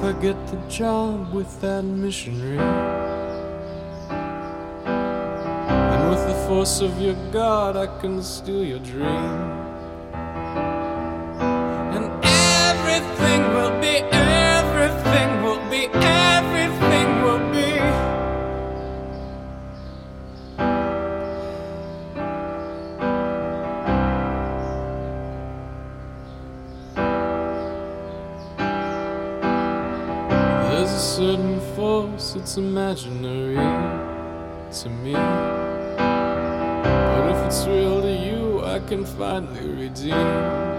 I get the job with that missionary, and with the force of your God I can steal your dream, and everything will be, everything will be, everything will be. There's a certain force, it's imaginary to me, but if it's real to you, I can finally redeem